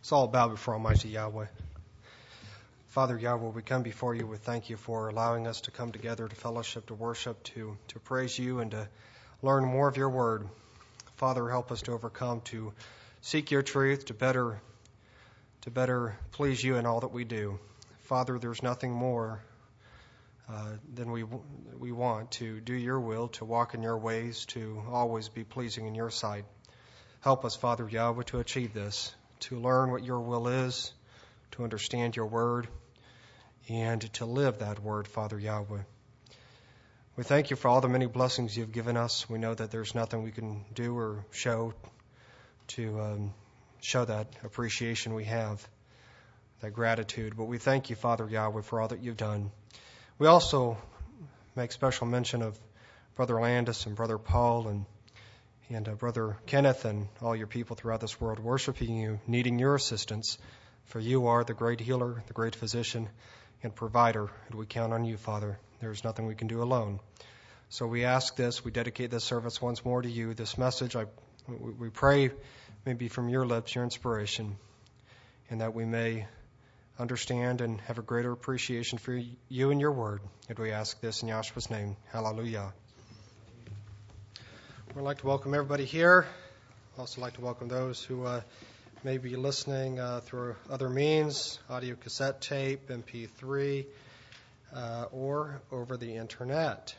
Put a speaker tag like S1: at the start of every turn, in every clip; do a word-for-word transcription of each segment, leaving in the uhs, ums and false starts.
S1: It's all bow before Almighty Yahweh. Father Yahweh, we come before you. We thank you for allowing us to come together to fellowship, to worship, to, to praise you, and to learn more of your word. Father, help us to overcome, to seek your truth, to better, to better please you in all that we do. Father, there's nothing more uh, than we we want to do your will, to walk in your ways, to always be pleasing in your sight. Help us, Father Yahweh, to achieve this, to learn what your will is, to understand your word, and to live that word, Father Yahweh. We thank you for all the many blessings you've given us. We know that there's nothing we can do or show to um, show that appreciation we have, that gratitude. But we thank you, Father Yahweh, for all that you've done. We also make special mention of Brother Landis and Brother Paul and and uh, Brother Kenneth and all your people throughout this world worshiping you, needing your assistance, for you are the great healer, the great physician, and provider, and we count on you, Father. There is nothing we can do alone. So we ask this, we dedicate this service once more to you. This message, I, we, we pray, may be from your lips, your inspiration, and that we may understand and have a greater appreciation for you and your word. And we ask this in Yahshua's name. Hallelujah. We'd like to welcome everybody here. I'd also like to welcome those who uh, may be listening uh, through other means, audio cassette tape, M P three, uh, or over the internet.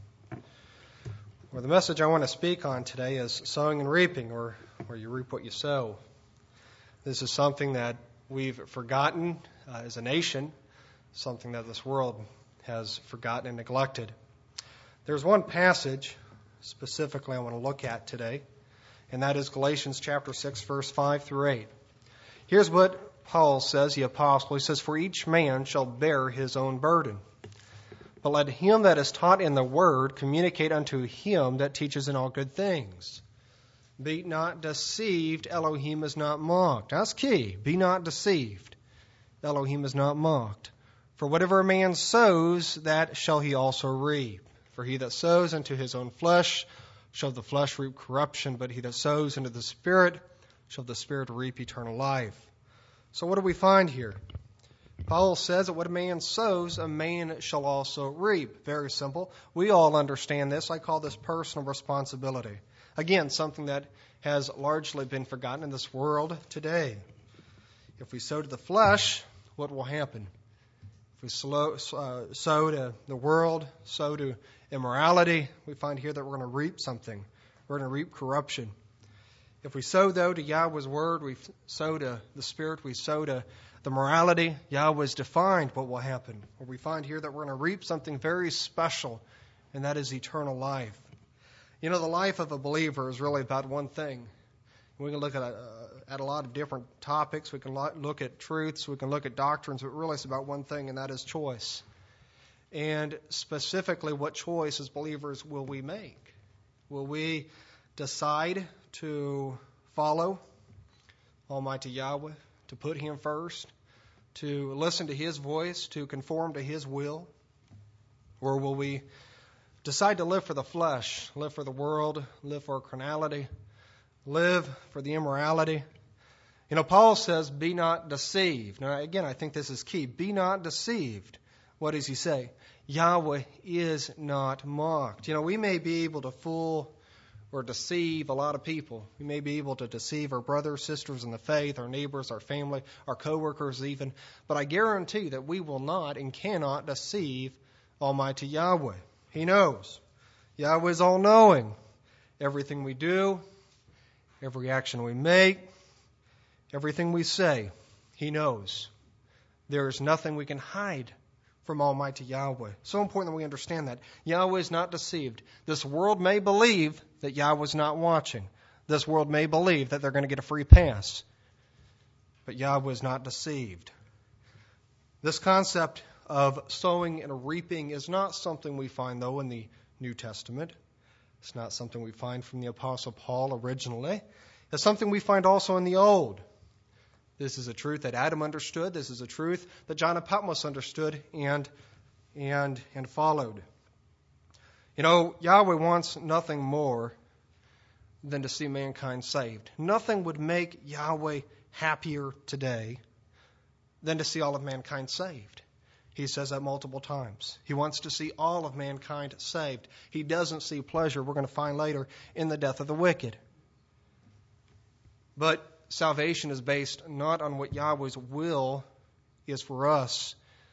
S1: Well, the message I want to speak on today is sowing and reaping, or where you reap what you sow. This is something that we've forgotten uh, as a nation, something that this world has forgotten and neglected. There's one passage specifically I want to look at today, and that is Galatians chapter six, verse five through eight. Here's what Paul says, the apostle. He says, "For each man shall bear his own burden. But let him that is taught in the word communicate unto him that teaches in all good things. Be not deceived, Elohim is not mocked." That's key. Be not deceived. Elohim is not mocked. For whatever a man sows, that shall he also reap. For he that sows into his own flesh shall the flesh reap corruption, but he that sows into the Spirit shall the Spirit reap eternal life. So what do we find here? Paul says that what a man sows, a man shall also reap. Very simple. We all understand this. I call this personal responsibility. Again, something that has largely been forgotten in this world today. If we sow to the flesh, what will happen? If we slow, uh, sow to the world, sow to immorality, we find here that we're going to reap something. We're going to reap corruption. If we sow, though, to Yahweh's word, we sow to the Spirit, we sow to the morality, Yahweh's defined what will happen. Or we find here that we're going to reap something very special, and that is eternal life. You know, the life of a believer is really about one thing. We can look at a, at a lot of different topics. We can look at truths. We can look at doctrines. But really it's about one thing, and that is choice. And specifically, what choice as believers will we make? Will we decide to follow Almighty Yahweh, to put Him first, to listen to His voice, to conform to His will? Or will we decide to live for the flesh, live for the world, live for carnality, live for the immorality? You know, Paul says, be not deceived. Now, again, I think this is key. Be not deceived. What does he say? Yahweh is not mocked. You know, we may be able to fool or deceive a lot of people. We may be able to deceive our brothers, sisters in the faith, our neighbors, our family, our coworkers even. But I guarantee that we will not and cannot deceive Almighty Yahweh. He knows. Yahweh is all-knowing. Everything we do, every action we make, everything we say, He knows. There is nothing we can hide from Almighty Yahweh. So important that we understand that. Yahweh is not deceived. This world may believe that Yahweh is not watching. This world may believe that they're going to get a free pass. But Yahweh is not deceived. This concept of sowing and reaping is not something we find, though, in the New Testament. It's not something we find from the Apostle Paul originally. It's something we find also in the Old. This is a truth that Adam understood. This is a truth that John of Patmos understood and, and, and followed. You know, Yahweh wants nothing more than to see mankind saved. Nothing would make Yahweh happier today than to see all of mankind saved. He says that multiple times. He wants to see all of mankind saved. He doesn't see pleasure, we're going to find later, in the death of the wicked. But salvation is based not on what Yahweh's will is for us,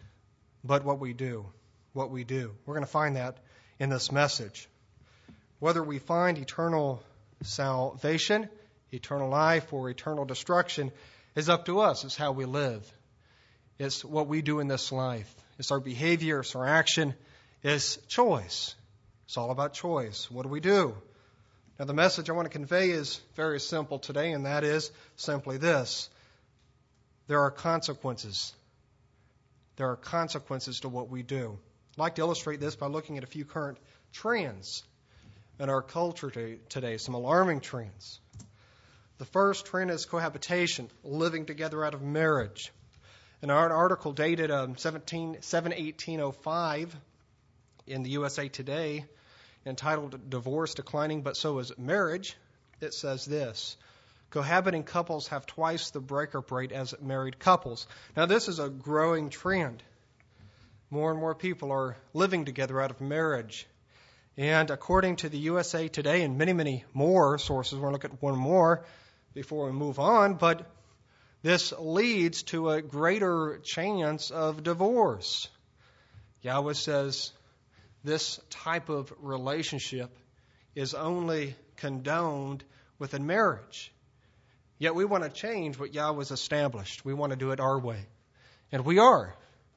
S1: but what we do. What we do. We're going to find that in this message. Whether we find eternal salvation, eternal life, or eternal destruction is up to us. It's how we live. It's what we do in this life. It's our behavior, it's our action, it's choice. It's all about choice. What do we do? Now, the message I want to convey is very simple today, and that is simply this. There are consequences. There are consequences to what we do. I'd like to illustrate this by looking at a few current trends in our culture today, some alarming trends. The first trend is cohabitation, living together out of marriage. In an article dated um, seven eighteen oh five in the U S A Today, entitled Divorce Declining, But So Is Marriage, it says this: cohabiting couples have twice the breakup rate as married couples. Now, this is a growing trend. More and more people are living together out of marriage. And according to the U S A Today and many, many more sources, we're going to look at one more before we move on, but this leads to a greater chance of divorce. Yahweh says this type of relationship is only condoned within marriage. Yet we want to change what Yahweh's established. We want to do it our way. And we are.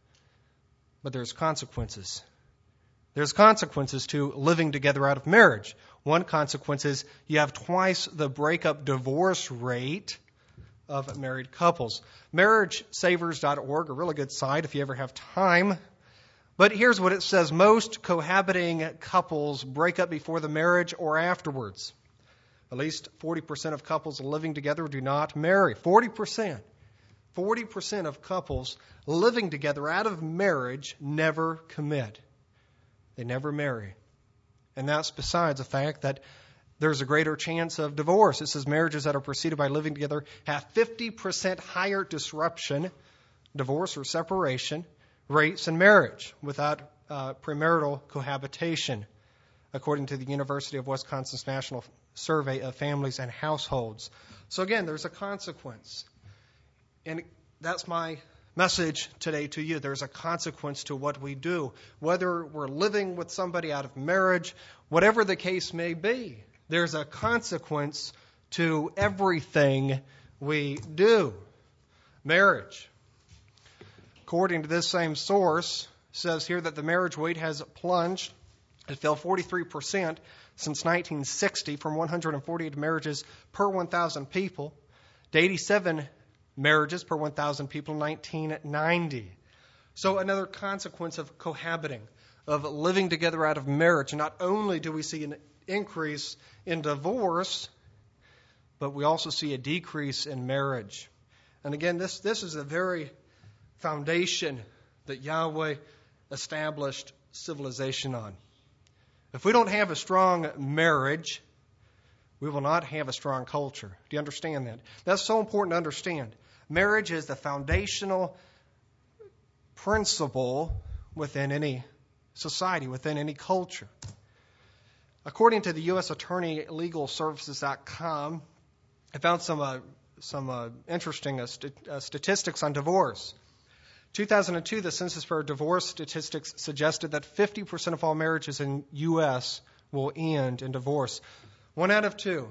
S1: But there's consequences. There's consequences to living together out of marriage. One consequence is you have twice the breakup divorce rate of married couples. marriage savers dot org, a really good site if you ever have time. But here's what it says. Most cohabiting couples break up before the marriage or afterwards. At least forty percent of couples living together do not marry. forty percent. forty percent of couples living together out of marriage never commit. They never marry. And that's besides the fact that there's a greater chance of divorce. It says marriages that are preceded by living together have fifty percent higher disruption, divorce or separation, rates in marriage without uh, premarital cohabitation, according to the University of Wisconsin's National Survey of Families and Households. So again, there's a consequence. And that's my message today to you. There's a consequence to what we do. Whether we're living with somebody out of marriage, whatever the case may be, there's a consequence to everything we do. Marriage. According to this same source, says here that the marriage rate has plunged. It fell forty-three percent since nineteen sixty from one hundred forty-eight marriages per one thousand people to eighty-seven marriages per one thousand people in nineteen ninety. So another consequence of cohabiting, of living together out of marriage. Not only do we see an increase in divorce, but we also see a decrease in marriage. And again, this, this is the very foundation that Yahweh established civilization on. If we don't have a strong marriage, we will not have a strong culture. Do you understand that? That's so important to understand. Marriage is the foundational principle within any society, within any culture. According to the U S Attorney Legal Services dot com, I found some uh, some uh, interesting uh, st- uh, statistics on divorce. two thousand two, the Census Bureau divorce statistics suggested that fifty percent of all marriages in U S will end in divorce. One out of two.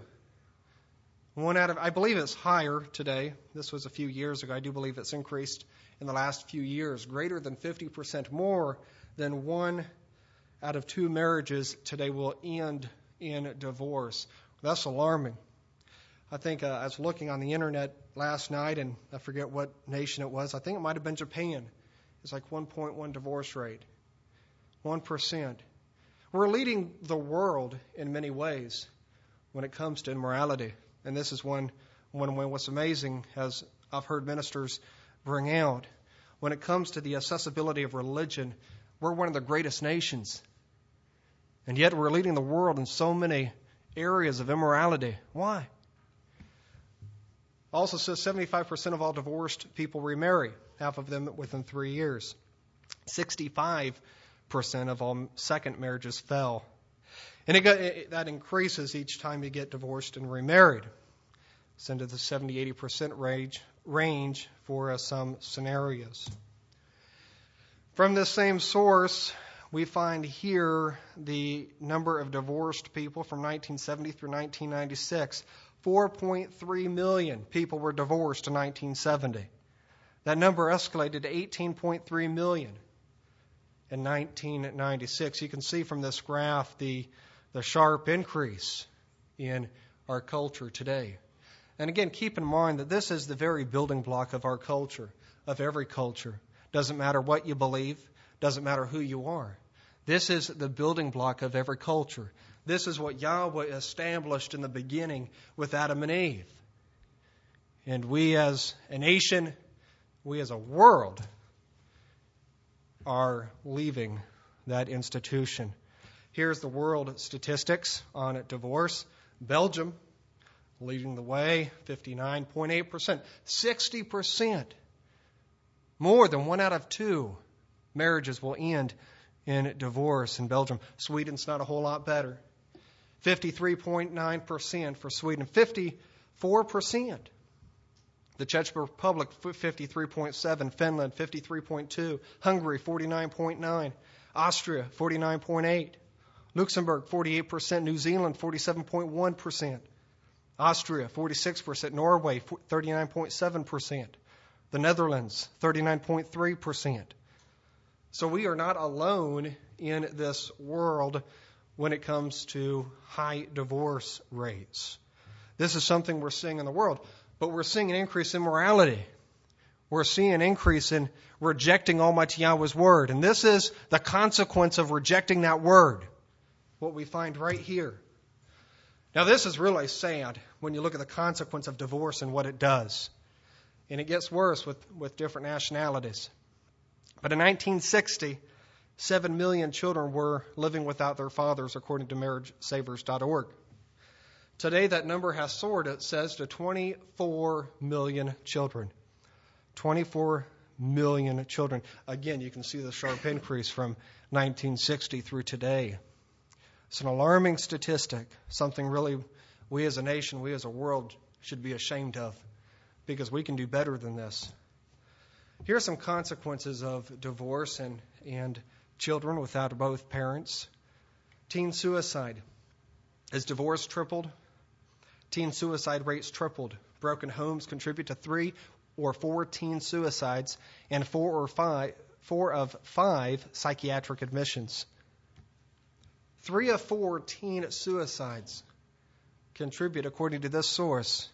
S1: One out of, I believe it's higher today. This was a few years ago. I do believe it's increased in the last few years. Greater than fifty percent more than one out of two marriages today will end in divorce. That's alarming. I think uh, I was looking on the internet last night, and I forget what nation it was. I think it might have been Japan. It's like one point one divorce rate. one percent. We're leading the world in many ways when it comes to immorality. And this is one, one way what's amazing, as I've heard ministers bring out. When it comes to the accessibility of religion, we're one of the greatest nations. And yet we're leading the world in so many areas of immorality. Why? Also says seventy-five percent of all divorced people remarry, half of them within three years. sixty-five percent of all second marriages fail. And it got, it, that increases each time you get divorced and remarried. It's into the seventy to eighty percent range, range for uh, some scenarios. From this same source, we find here the number of divorced people from nineteen seventy through nineteen ninety-six. four point three million people were divorced in nineteen seventy. That number escalated to eighteen point three million in nineteen ninety-six. You can see from this graph the, the sharp increase in our culture today. And again, keep in mind that this is the very building block of our culture, of every culture. Doesn't matter what you believe, doesn't matter who you are. This is the building block of every culture. This is what Yahweh established in the beginning with Adam and Eve. And we as a nation, we as a world, are leaving that institution. Here's the world statistics on divorce. Belgium, leading the way, fifty-nine point eight percent. sixty percent. More than one out of two marriages will end in divorce in Belgium. Sweden's not a whole lot better. fifty-three point nine percent for Sweden. fifty-four percent. The Czech Republic, fifty-three point seven. Finland, fifty-three point two. Hungary, forty-nine point nine. Austria, forty-nine point eight. Luxembourg, forty-eight percent. New Zealand, forty-seven point one percent. Austria, forty-six percent. Norway, thirty-nine point seven percent. The Netherlands, thirty-nine point three percent. So we are not alone in this world when it comes to high divorce rates. This is something we're seeing in the world, but we're seeing an increase in morality. We're seeing an increase in rejecting Almighty Yahweh's word. And this is the consequence of rejecting that word, what we find right here. Now, this is really sad when you look at the consequence of divorce and what it does. And it gets worse with, with different nationalities. But in nineteen sixty, seven million children were living without their fathers, according to marriage savers dot org. Today, that number has soared, it says, to twenty-four million children. twenty-four million children. Again, you can see the sharp increase from nineteen sixty through today. It's an alarming statistic, something really we as a nation, we as a world should be ashamed of, because we can do better than this. Here are some consequences of divorce and, and children without both parents. Teen suicide. As divorce tripled, teen suicide rates tripled. Broken homes contribute to three or four teen suicides and four or five, four of five psychiatric admissions. Three of four teen suicides contribute, according to this source,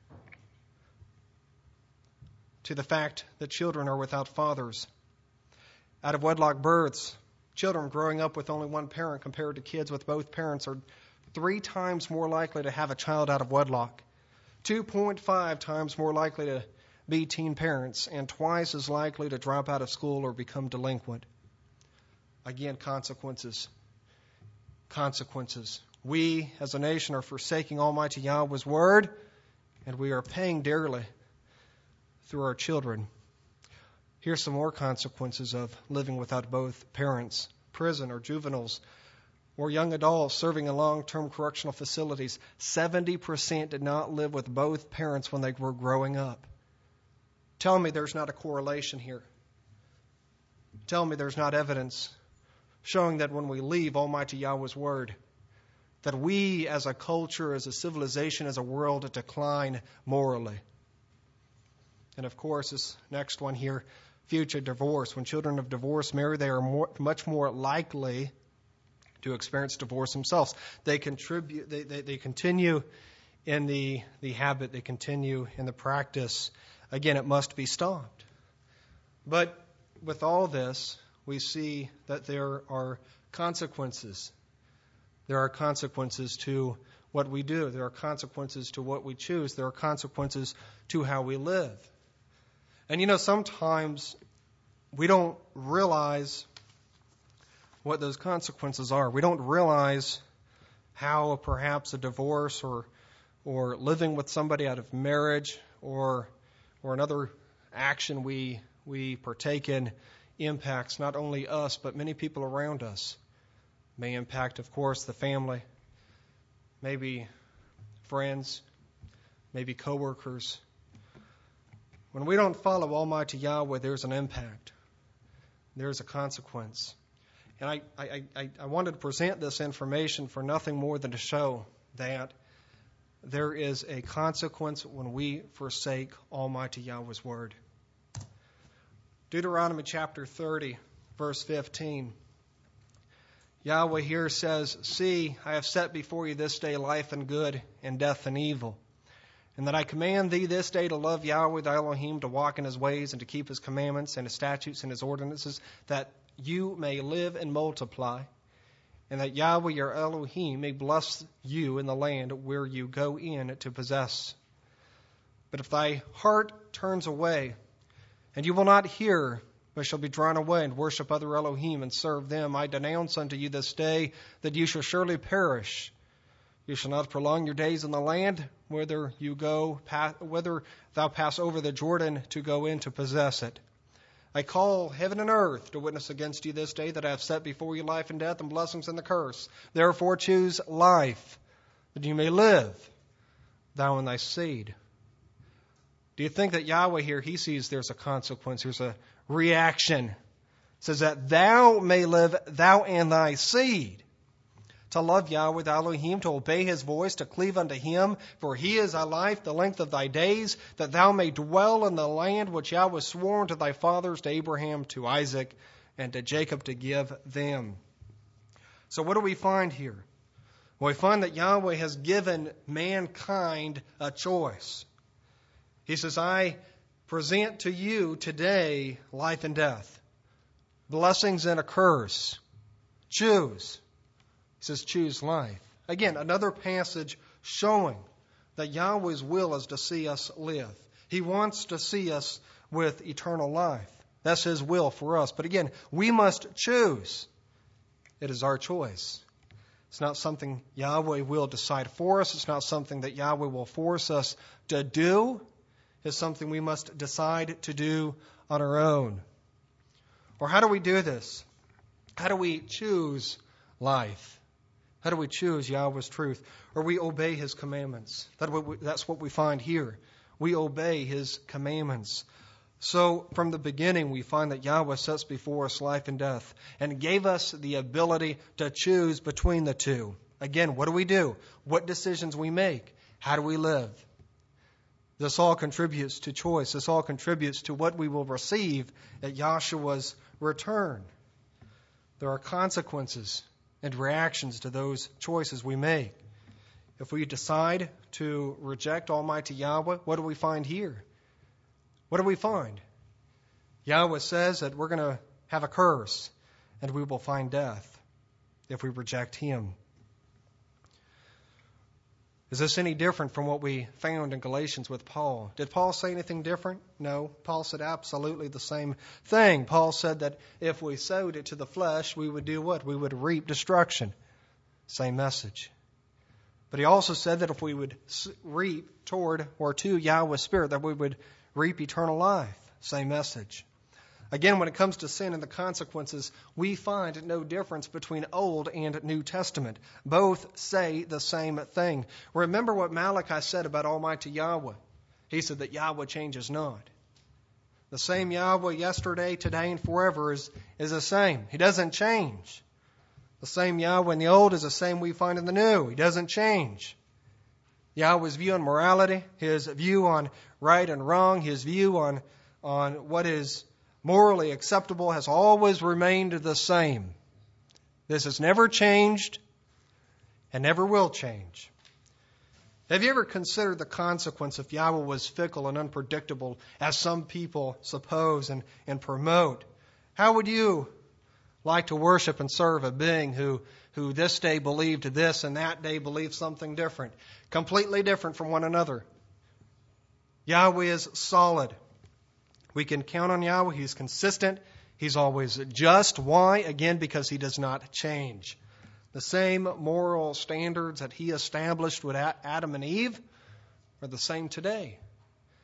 S1: to the fact that children are without fathers. Out of wedlock births, children growing up with only one parent compared to kids with both parents are three times more likely to have a child out of wedlock, two point five times more likely to be teen parents, and twice as likely to drop out of school or become delinquent. Again, consequences. Consequences. We, as a nation, are forsaking Almighty Yahweh's word, and we are paying dearly through our children. Here's some more consequences of living without both parents. Prison or juveniles or young adults serving in long-term correctional facilities. seventy percent did not live with both parents when they were growing up. Tell me there's not a correlation here. Tell me there's not evidence showing that when we leave Almighty Yahweh's word, that we as a culture, as a civilization, as a world decline morally. And of course, this next one here, future divorce. When children of divorce marry, they are more, much more likely to experience divorce themselves. They contribute. They, they, they continue in the, the habit. They continue in the practice. Again, it must be stopped. But with all this, we see that there are consequences. There are consequences to what we do. There are consequences to what we choose. There are consequences to how we live. And you know, sometimes we don't realize what those consequences are. We don't realize how perhaps a divorce or or living with somebody out of marriage or or another action we we partake in impacts not only us but many people around us. May impact, of course, the family, maybe friends, maybe coworkers. When we don't follow Almighty Yahweh, there's an impact. There's a consequence. And I, I, I, I wanted to present this information for nothing more than to show that there is a consequence when we forsake Almighty Yahweh's word. Deuteronomy chapter thirty, verse fifteen. Yahweh here says, "See, I have set before you this day life and good, and death and evil. And that I command thee this day to love Yahweh thy Elohim, to walk in his ways, and to keep his commandments and his statutes and his ordinances, that you may live and multiply, and that Yahweh your Elohim may bless you in the land where you go in to possess. But if thy heart turns away, and you will not hear, but shall be drawn away and worship other Elohim and serve them, I denounce unto you this day that you shall surely perish. You shall not prolong your days in the land, whither you go, whether thou pass over the Jordan to go in to possess it. I call heaven and earth to witness against you this day that I have set before you life and death and blessings and the curse. Therefore choose life, that you may live, thou and thy seed." Do you think that Yahweh here, he sees there's a consequence, there's a reaction? It says that thou may live, thou and thy seed. To love Yahweh thy Elohim, to obey his voice, to cleave unto him, for he is thy life, the length of thy days, that thou may dwell in the land which Yahweh swore unto thy fathers, to Abraham, to Isaac, and to Jacob, to give them. So what do we find here? Well, we find that Yahweh has given mankind a choice. He says, I present to you today life and death, blessings and a curse. Choose. He says, choose life. Again, another passage showing that Yahweh's will is to see us live. He wants to see us with eternal life. That's his will for us. But again, we must choose. It is our choice. It's not something Yahweh will decide for us. It's not something that Yahweh will force us to do. It's something we must decide to do on our own. Or how do we do this? How do we choose life? How do we choose Yahweh's truth? Or we obey his commandments. That's what we find here. We obey his commandments. So from the beginning, we find that Yahweh sets before us life and death and gave us the ability to choose between the two. Again, what do we do? What decisions we make? How do we live? This all contributes to choice. This all contributes to what we will receive at Yahshua's return. There are consequences and reactions to those choices we make. If we decide to reject Almighty Yahweh, what do we find here? What do we find? Yahweh says that we're going to have a curse and we will find death if we reject him. Is this any different from what we found in Galatians with Paul? Did Paul say anything different? No. Paul said absolutely the same thing. Paul said that if we sowed it to the flesh, we would do what? We would reap destruction. Same message. But he also said that if we would reap toward or to Yahweh's Spirit, that we would reap eternal life. Same message. Again, when it comes to sin and the consequences, we find no difference between Old and New Testament. Both say the same thing. Remember what Malachi said about Almighty Yahweh. He said that Yahweh changes not. The same Yahweh yesterday, today, and forever is, is the same. He doesn't change. The same Yahweh in the Old is the same we find in the New. He doesn't change. Yahweh's view on morality, his view on right and wrong, his view on, on what is morally acceptable has always remained the same. This has never changed and never will change. Have you ever considered the consequence if Yahweh was fickle and unpredictable, as some people suppose and, and promote? How would you like to worship and serve a being who, who this day believed this and that day believed something different, completely different from one another? Yahweh is solid. We can count on Yahweh. He's consistent. He's always just. Why? Again, because he does not change. The same moral standards that he established with Adam and Eve are the same today.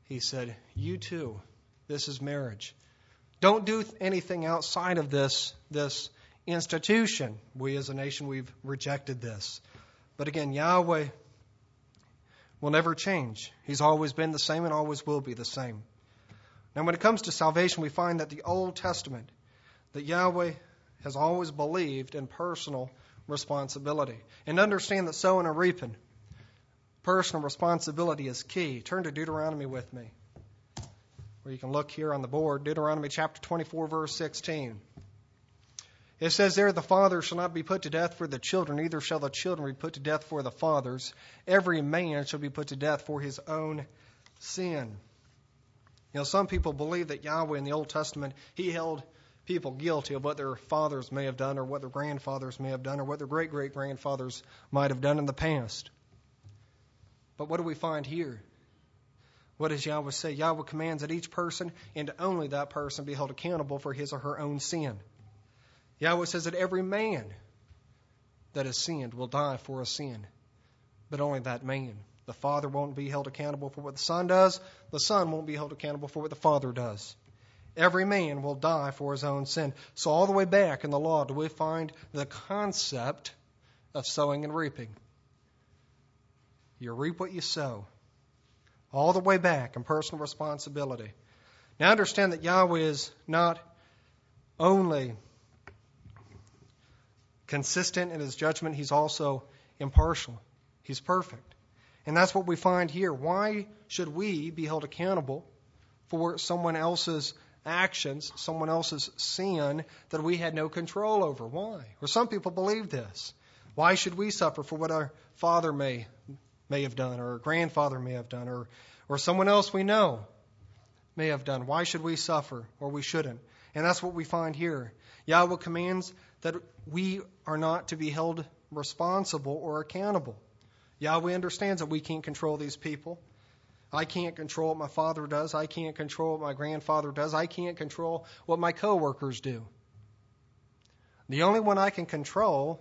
S1: He said, you too, this is marriage. Don't do anything outside of this, this institution. We as a nation, we've rejected this. But again, Yahweh will never change. He's always been the same and always will be the same. Now, when it comes to salvation, we find that the Old Testament, that Yahweh has always believed in personal responsibility. And understand that sowing and reaping, personal responsibility is key. Turn to Deuteronomy with me, where you can look here on the board. Deuteronomy chapter twenty-four, verse sixteen. It says there, the father shall not be put to death for the children, neither shall the children be put to death for the fathers. Every man shall be put to death for his own sin. You know, some people believe that Yahweh in the Old Testament, he held people guilty of what their fathers may have done, or what their grandfathers may have done, or what their great-great-grandfathers might have done in the past. But what do we find here? What does Yahweh say? Yahweh commands that each person, and only that person, be held accountable for his or her own sin. Yahweh says that every man that has sinned will die for a sin, but only that man. The father won't be held accountable for what the son does. The son won't be held accountable for what the father does. Every man will die for his own sin. So all the way back in the law do we find the concept of sowing and reaping. You reap what you sow. All the way back in personal responsibility. Now understand that Yahweh is not only consistent in his judgment, he's also impartial. He's perfect. And that's what we find here. Why should we be held accountable for someone else's actions, someone else's sin that we had no control over? Why? Or some people believe this. Why should we suffer for what our father may may have done, or our grandfather may have done, or, or someone else we know may have done? Why should we suffer, or we shouldn't? And that's what we find here. Yahweh commands that we are not to be held responsible or accountable. Yahweh understands that we can't control these people. I can't control what my father does. I can't control what my grandfather does. I can't control what my coworkers do. The only one I can control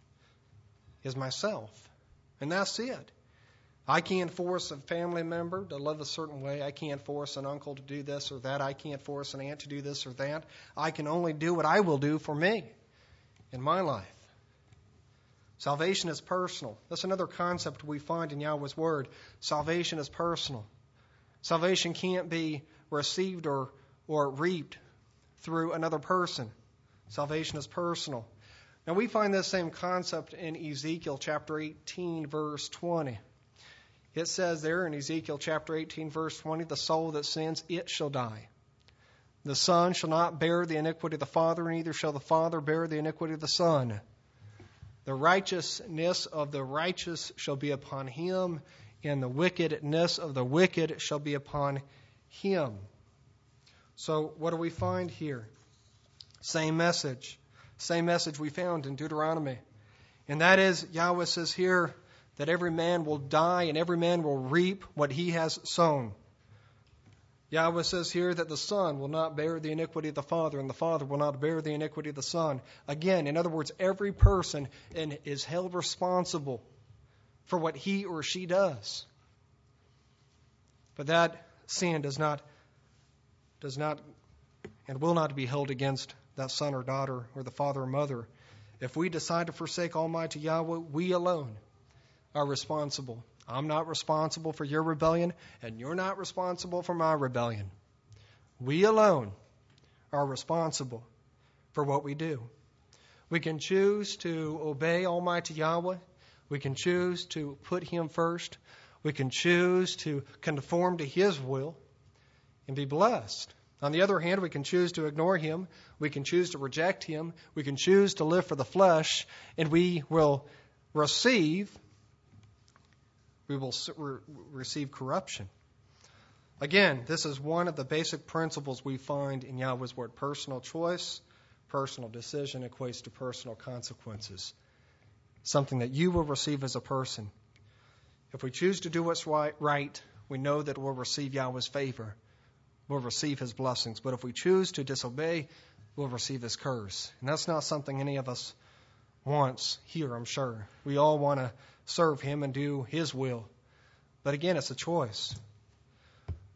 S1: is myself. And that's it. I can't force a family member to live a certain way. I can't force an uncle to do this or that. I can't force an aunt to do this or that. I can only do what I will do for me in my life. Salvation is personal. That's another concept we find in Yahweh's Word. Salvation is personal. Salvation can't be received or, or reaped through another person. Salvation is personal. Now we find this same concept in Ezekiel chapter eighteen, verse twenty. It says there in Ezekiel chapter eighteen, verse twenty, the soul that sins, it shall die. The son shall not bear the iniquity of the father, neither shall the father bear the iniquity of the son. The righteousness of the righteous shall be upon him, and the wickedness of the wicked shall be upon him. So what do we find here? Same message. Same message we found in Deuteronomy. And that is, Yahweh says here that every man will die and every man will reap what he has sown. Yahweh says here that the son will not bear the iniquity of the father, and the father will not bear the iniquity of the son. Again, in other words, every person is held responsible for what he or she does. But that sin does not, does not and will not be held against that son or daughter or the father or mother. If we decide to forsake Almighty Yahweh, we alone are responsible. I'm not responsible for your rebellion, and you're not responsible for my rebellion. We alone are responsible for what we do. We can choose to obey Almighty Yahweh. We can choose to put Him first. We can choose to conform to His will and be blessed. On the other hand, we can choose to ignore Him. We can choose to reject Him. We can choose to live for the flesh, and we will receive We will receive corruption. Again, this is one of the basic principles we find in Yahweh's Word. Personal choice, personal decision equates to personal consequences. Something that you will receive as a person. If we choose to do what's right, we know that we'll receive Yahweh's favor. We'll receive His blessings. But if we choose to disobey, we'll receive His curse. And that's not something any of us wants here, I'm sure. We all want to serve Him and do His will. But again, it's a choice.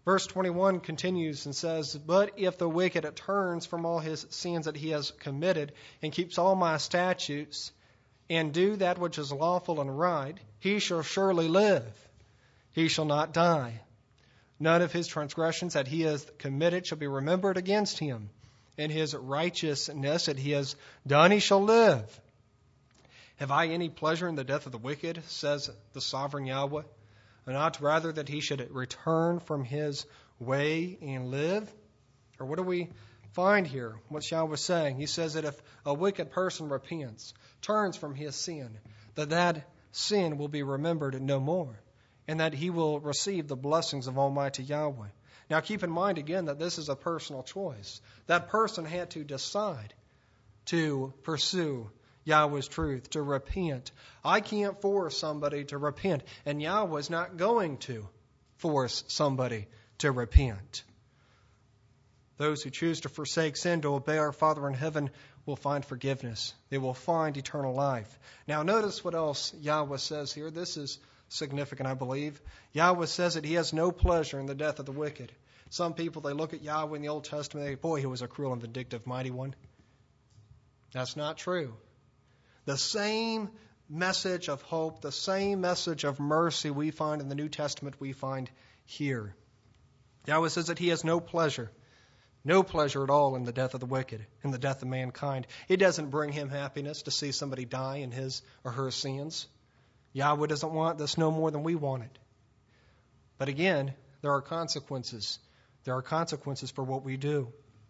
S1: Verse twenty-one continues and says, "But if the wicked turns from all his sins that he has committed, and keeps all my statutes, and do that which is lawful and right, he shall surely live. He shall not die. None of his transgressions that he has committed shall be remembered against him. In his righteousness that he has done, he shall live. Have I any pleasure in the death of the wicked, says the sovereign Yahweh, and not rather that he should return from his way and live?" Or what do we find here? What's Yahweh saying? He says that if a wicked person repents, turns from his sin, that that sin will be remembered no more, and that he will receive the blessings of Almighty Yahweh. Now keep in mind again that this is a personal choice. That person had to decide to pursue Yahweh's truth, to repent. I can't force somebody to repent, and Yahweh's not going to force somebody to repent. Those who choose to forsake sin, to obey our Father in heaven, will find forgiveness. They will find eternal life. Now notice what else Yahweh says here. This is significant, I believe. Yahweh says that he has no pleasure in the death of the wicked. Some people, they look at Yahweh in the Old Testament, they say, boy, he was a cruel and vindictive mighty one. That's not true. The same message of hope, the same message of mercy we find in the New Testament, we find here. Yahweh says that he has no pleasure, no pleasure at all in the death of the wicked, in the death of mankind. It doesn't bring him happiness to see somebody die in his or her sins. Yahweh doesn't want this no more than we want it. But again, there are consequences. There are consequences for what we do.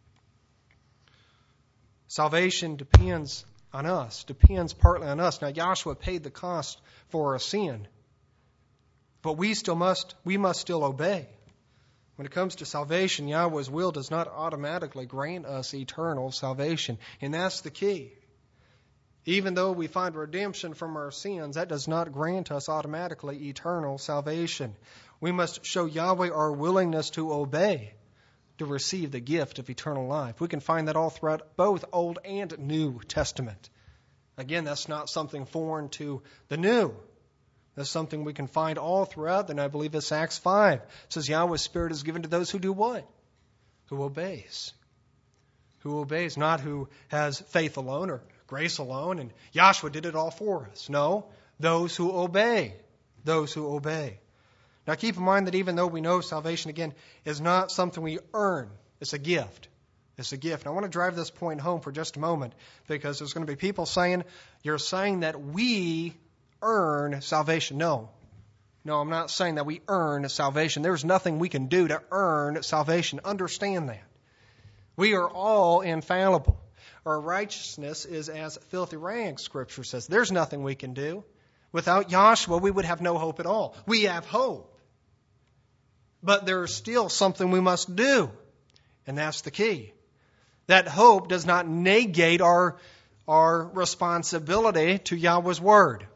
S1: Salvation depends on us, depends partly on us. Now, Joshua paid the cost for our sin, but we still must, we must still obey. When it comes to salvation, Yahweh's will does not automatically grant us eternal salvation, and that's the key. Even though we find redemption from our sins, that does not grant us automatically eternal salvation. We must show Yahweh our willingness to obey, to receive the gift of eternal life. We can find that all throughout both Old and New Testament. Again, that's not something foreign to the New. That's something we can find all throughout, and I believe it's Acts five. It says Yahweh's Spirit is given to those who do what? Who obeys. Who obeys, not who has faith alone or grace alone, and Joshua did it all for us. No, those who obey. Those who obey. Now keep in mind that even though we know salvation, again, is not something we earn, it's a gift. It's a gift. And I want to drive this point home for just a moment, because there's going to be people saying, you're saying that we earn salvation. No. No, I'm not saying that we earn salvation. There's nothing we can do to earn salvation. Understand that. We are all infallible. Our righteousness is as filthy rags, Scripture says. There's nothing we can do. Without Joshua, we would have no hope at all. We have hope. But there is still something we must do. And that's the key. That hope does not negate our, our responsibility to Yahweh's Word.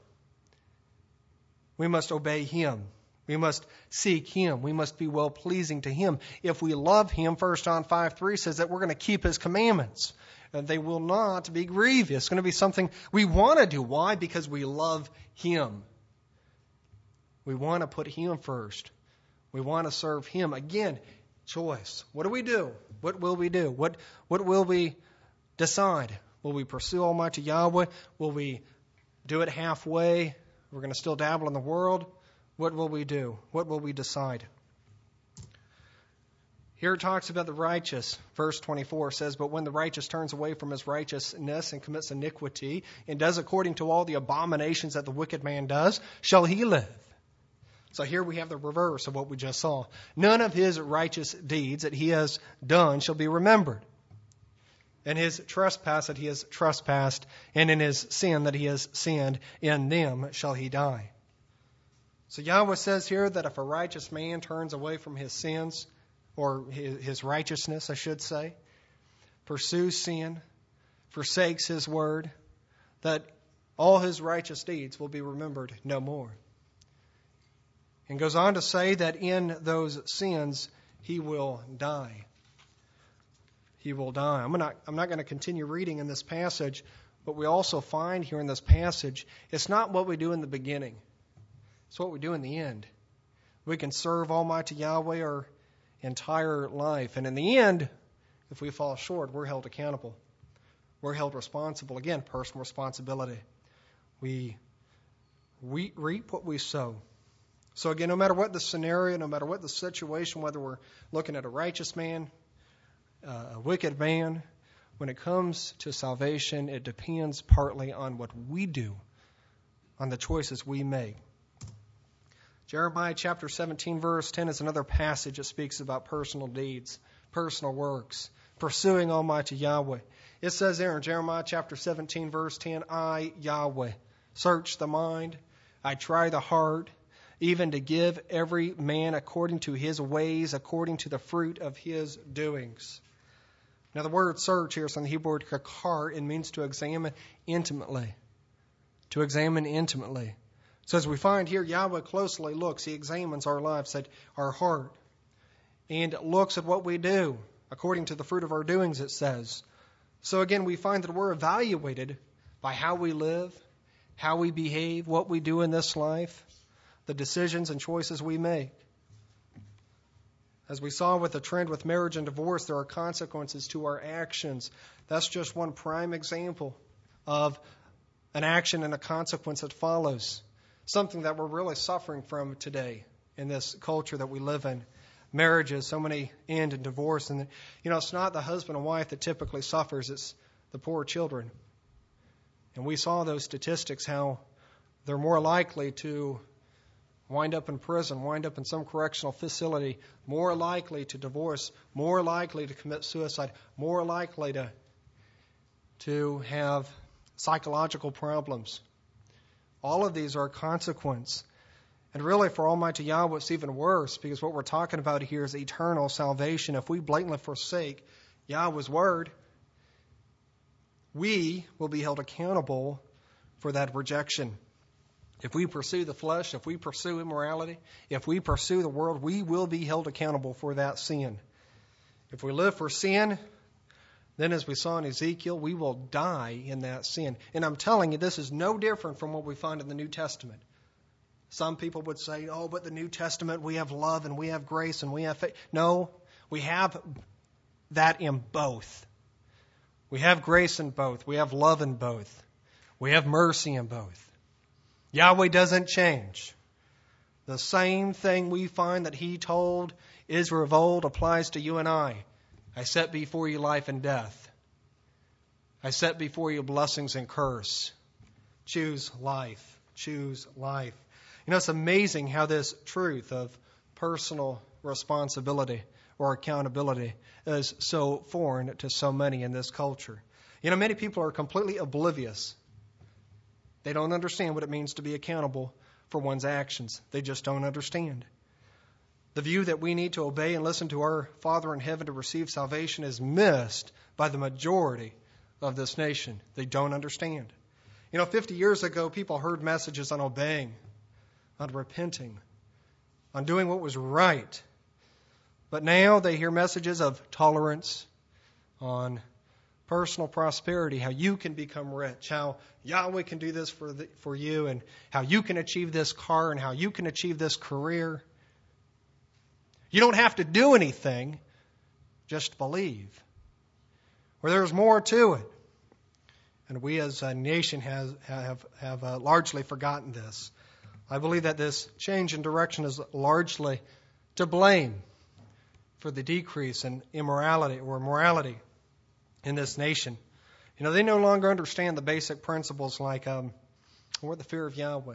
S1: We must obey Him. We must seek Him. We must be well-pleasing to Him. If we love Him, First John five three says that we're going to keep His commandments. And they will not be grievous. It's going to be something we want to do. Why? Because we love Him. We want to put Him first. We want to serve Him. Again, choice. What do we do? What will we do? What, what will we decide? Will we pursue Almighty Yahweh? Will we do it halfway? We're going to still dabble in the world? What will we do? What will we decide? Here it talks about the righteous. Verse twenty-four says, "But when the righteous turns away from his righteousness and commits iniquity, and does according to all the abominations that the wicked man does, shall he live?" So here we have the reverse of what we just saw. None of his righteous deeds that he has done shall be remembered. And his trespass that he has trespassed, and in his sin that he has sinned, in them shall he die. So Yahweh says here that if a righteous man turns away from his sins, or his righteousness, I should say, pursues sin, forsakes His word, that all his righteous deeds will be remembered no more. And goes on to say that in those sins he will die. He will die. I'm not, I'm not going to continue reading in this passage, but we also find here in this passage, it's not what we do in the beginning. It's what we do in the end. We can serve Almighty Yahweh or entire life. And in the end, if we fall short, we're held accountable. We're held responsible. Again, personal responsibility. We, we reap what we sow. So again, no matter what the scenario, no matter what the situation, whether we're looking at a righteous man, uh, a wicked man, when it comes to salvation, it depends partly on what we do, on the choices we make. Jeremiah chapter seventeen, verse ten is another passage that speaks about personal deeds, personal works, pursuing Almighty Yahweh. It says there in Jeremiah chapter seventeen, verse ten, I, Yahweh, search the mind, I try the heart, even to give every man according to his ways, according to the fruit of his doings. Now the word search here is from the Hebrew word kakar. It means to examine intimately. To examine intimately. So as we find here, Yahweh closely looks. He examines our lives, our heart, and looks at what we do according to the fruit of our doings, it says. So again, we find that we're evaluated by how we live, how we behave, what we do in this life, the decisions and choices we make. As we saw with the trend with marriage and divorce, there are consequences to our actions. That's just one prime example of an action and a consequence that follows. Something that we're really suffering from today in this culture that we live in. Marriages, so many end in divorce. And, you know, it's not the husband and wife that typically suffers. It's the poor children. And we saw those statistics, how they're more likely to wind up in prison, wind up in some correctional facility, more likely to divorce, more likely to commit suicide, more likely to, to have psychological problems. All of these are a consequence. And really for Almighty Yahweh, it's even worse, because what we're talking about here is eternal salvation. If we blatantly forsake Yahweh's word, we will be held accountable for that rejection. If we pursue the flesh, if we pursue immorality, if we pursue the world, we will be held accountable for that sin. If we live for sin, then as we saw in Ezekiel, we will die in that sin. And I'm telling you, this is no different from what we find in the New Testament. Some people would say, oh, but the New Testament, we have love and we have grace and we have faith. No, we have that in both. We have grace in both. We have love in both. We have mercy in both. Yahweh doesn't change. The same thing we find that He told Israel of old applies to you and I. I set before you life and death. I set before you blessings and curse. Choose life. Choose life. You know, it's amazing how this truth of personal responsibility or accountability is so foreign to so many in this culture. You know, many people are completely oblivious. They don't understand what it means to be accountable for one's actions. They just don't understand. The view that we need to obey and listen to our Father in heaven to receive salvation is missed by the majority of this nation. They don't understand. You know, fifty years ago, people heard messages on obeying, on repenting, on doing what was right. But now they hear messages of tolerance, on personal prosperity, how you can become rich, how Yahweh can do this for the, for you, and how you can achieve this car, and how you can achieve this career. You don't have to do anything, just believe. Or there's more to it. And we as a nation has, have, have uh, largely forgotten this. I believe that this change in direction is largely to blame for the decrease in immorality or morality in this nation. You know, they no longer understand the basic principles like um, or the fear of Yahweh.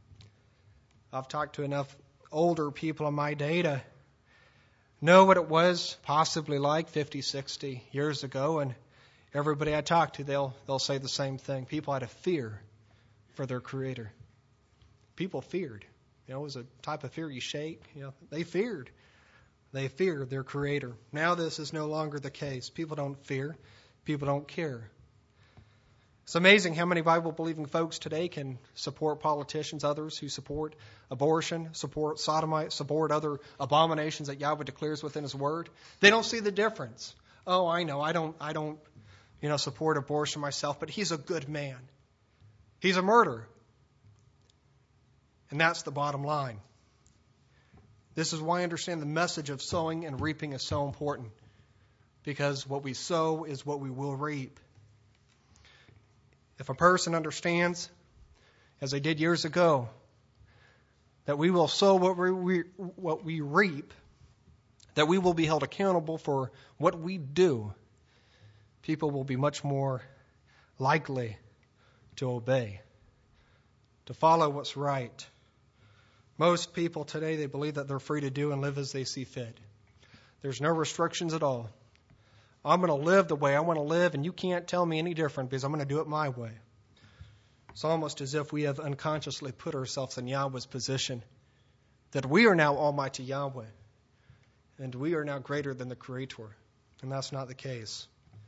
S1: I've talked to enough older people in my day to know what it was possibly like fifty, sixty years ago, and everybody I talk to, they'll they'll say the same thing. People had a fear for their Creator. People feared. You know, it was a type of fear you shake. You know, they feared. They feared their Creator. Now this is no longer the case. People don't fear. People don't care. It's amazing how many Bible-believing folks today can support politicians, others who support abortion, support sodomite, support other abominations that Yahweh declares within His Word. They don't see the difference. Oh, I know, I don't, I don't, you know, support abortion myself, but he's a good man. He's a murderer. And that's the bottom line. This is why I understand the message of sowing and reaping is so important. Because what we sow is what we will reap. If a person understands, as they did years ago, that we will sow what we, what we reap, that we will be held accountable for what we do, people will be much more likely to obey, to follow what's right. Most people today, they believe that they're free to do and live as they see fit. There's no restrictions at all. I'm going to live the way I want to live, and you can't tell me any different because I'm going to do it my way. It's almost as if we have unconsciously put ourselves in Yahweh's position, that we are now Almighty Yahweh, and we are now greater than the Creator, and that's not the case.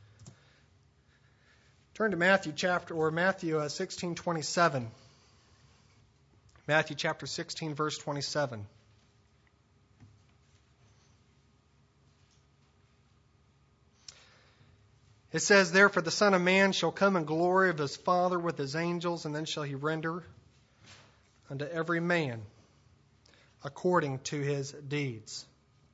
S1: Turn to Matthew chapter or Matthew uh, sixteen twenty-seven. Matthew chapter sixteen, verse twenty-seven. It says, "Therefore the Son of Man shall come in glory of his Father with his angels, and then shall he render unto every man according to his deeds."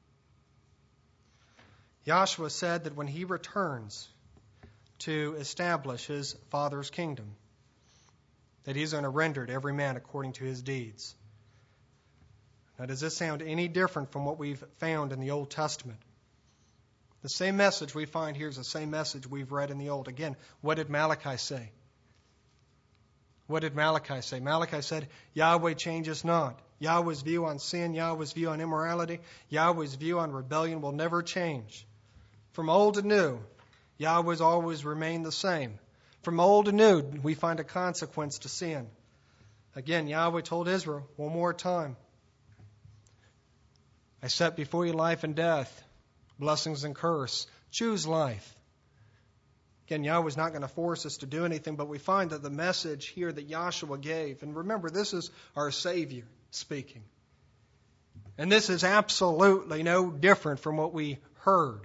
S1: Yahshua said that when he returns to establish his Father's kingdom, that he's going to render to every man according to his deeds. Now, does this sound any different from what we've found in the Old Testament? The same message we find here is the same message we've read in the Old. Again, what did Malachi say? What did Malachi say? Malachi said, Yahweh changes not. Yahweh's view on sin, Yahweh's view on immorality, Yahweh's view on rebellion will never change. From old to new, Yahweh's always remained the same. From old to new, we find a consequence to sin. Again, Yahweh told Israel one more time, I set before you life and death, blessings and curse. Choose life. Again, Yahweh's not going to force us to do anything, but we find that the message here that Yahshua gave, and remember, this is our Savior speaking. And this is absolutely no different from what we heard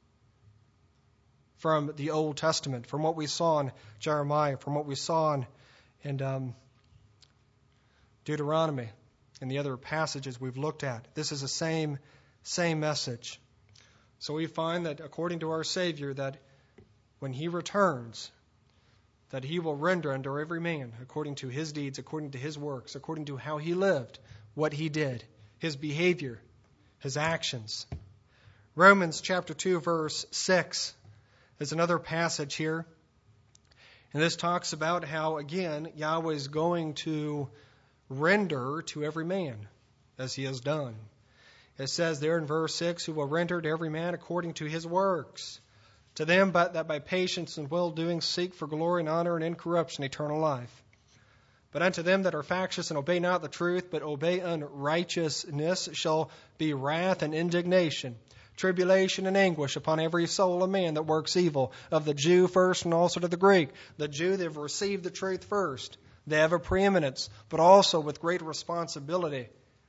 S1: from the Old Testament, from what we saw in Jeremiah, from what we saw in, in um, Deuteronomy, and the other passages we've looked at. This is the same, same message. So we find that according to our Savior, that when he returns, that he will render unto every man according to his deeds, according to his works, according to how he lived, what he did, his behavior, his actions. Romans chapter two, verse six is another passage here. And this talks about how, again, Yahweh is going to render to every man as he has done. It says there in verse six, who will render to every man according to his works. To them but that by patience and well-doing seek for glory and honor and incorruption, eternal life. But unto them that are factious and obey not the truth, but obey unrighteousness, shall be wrath and indignation, tribulation and anguish upon every soul of man that works evil, of the Jew first and also to the Greek. The Jew, they've received the truth first. They have a preeminence, but also with great responsibility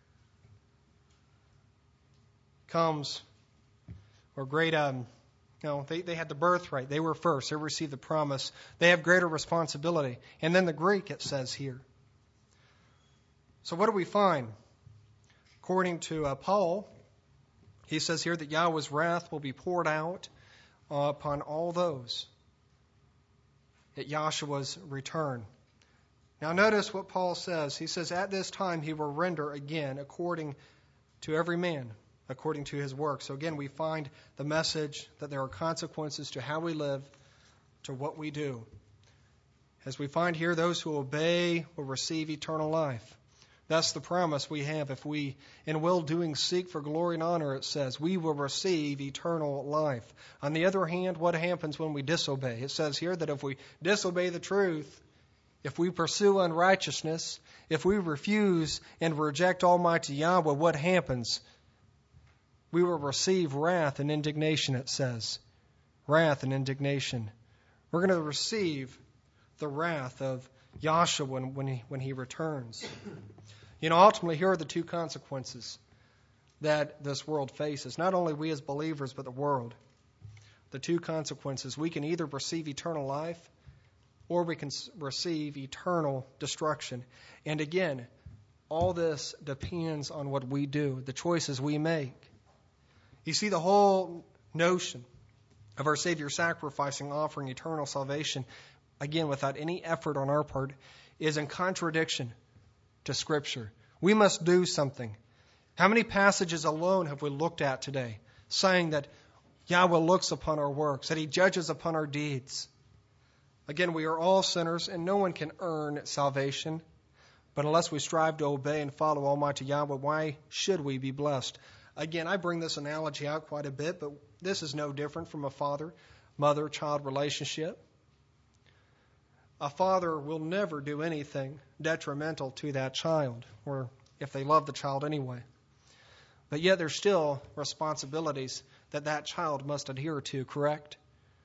S1: comes, or great, um, you know, they, they had the birthright. They were first. They received the promise. They have greater responsibility. And then the Greek, it says here. So what do we find? According to uh, Paul, he says here that Yahweh's wrath will be poured out uh, upon all those at Yahshua's return. Now notice what Paul says. He says, at this time he will render again according to every man, according to his work. So again, we find the message that there are consequences to how we live, to what we do. As we find here, those who obey will receive eternal life. That's the promise we have. If we, in well-doing, seek for glory and honor, it says, we will receive eternal life. On the other hand, what happens when we disobey? It says here that if we disobey the truth, if we pursue unrighteousness, if we refuse and reject Almighty Yahweh, what happens? We will receive wrath and indignation, it says. Wrath and indignation. We're going to receive the wrath of Yahshua when, when, he, when he returns. You know, ultimately, here are the two consequences that this world faces. Not only we as believers, but the world. The two consequences. We can either receive eternal life, or we can receive eternal destruction. And again, all this depends on what we do, the choices we make. You see, the whole notion of our Savior sacrificing, offering eternal salvation, again, without any effort on our part, is in contradiction to Scripture. We must do something. How many passages alone have we looked at today saying that Yahweh looks upon our works, that He judges upon our deeds? Again, we are all sinners, and no one can earn salvation. But unless we strive to obey and follow Almighty Yahweh, why should we be blessed? Again, I bring this analogy out quite a bit, but this is no different from a father-mother-child relationship. A father will never do anything detrimental to that child, or if they love the child anyway. But yet there's still responsibilities that that child must adhere to, correct?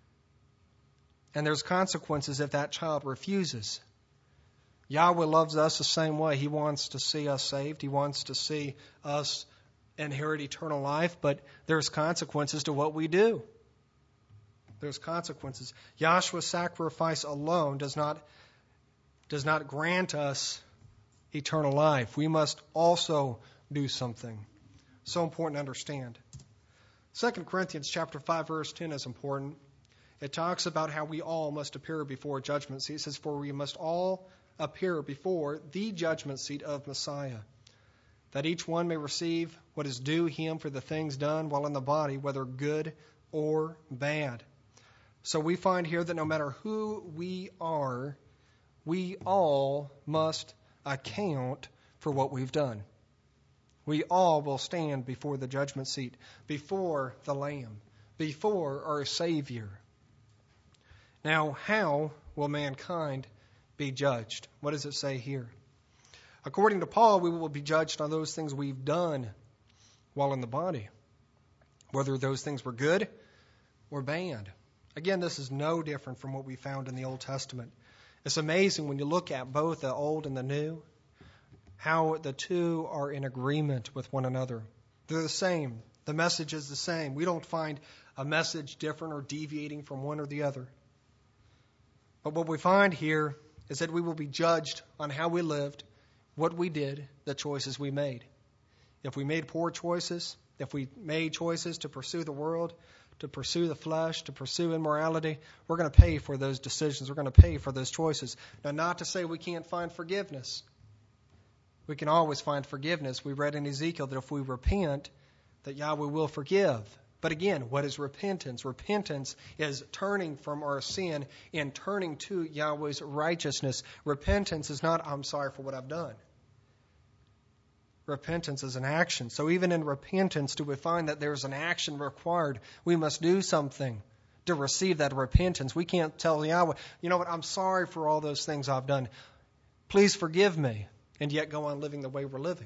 S1: And there's consequences if that child refuses. Yahweh loves us the same way. He wants to see us saved. He wants to see us inherit eternal life, but there's consequences to what we do. There's consequences. Yahshua's sacrifice alone does not, does not grant us eternal life. We must also do something. So important to understand. Second Corinthians chapter five, verse ten is important. It talks about how we all must appear before judgment seat. It says, for we must all appear before the judgment seat of Messiah, that each one may receive what is due him for the things done while in the body, whether good or bad. So we find here that no matter who we are, we all must account for what we've done. We all will stand before the judgment seat, before the Lamb, before our Savior. Now, how will mankind be judged? What does it say here? According to Paul, we will be judged on those things we've done while in the body, whether those things were good or bad. Again, this is no different from what we found in the Old Testament. It's amazing when you look at both the Old and the New, how the two are in agreement with one another. They're the same. The message is the same. We don't find a message different or deviating from one or the other. But what we find here is that we will be judged on how we lived, what we did, the choices we made. If we made poor choices, if we made choices to pursue the world, to pursue the flesh, to pursue immorality, we're going to pay for those decisions. We're going to pay for those choices. Now, not to say we can't find forgiveness. We can always find forgiveness. We read in Ezekiel that if we repent, that Yahweh will forgive. But again, what is repentance? Repentance is turning from our sin and turning to Yahweh's righteousness. Repentance is not, I'm sorry for what I've done. Repentance is an action. So even in repentance, do we find that there's an action required? We must do something to receive that repentance. We can't tell Yahweh, you know what, I'm sorry for all those things I've done. Please forgive me. And yet go on living the way we're living.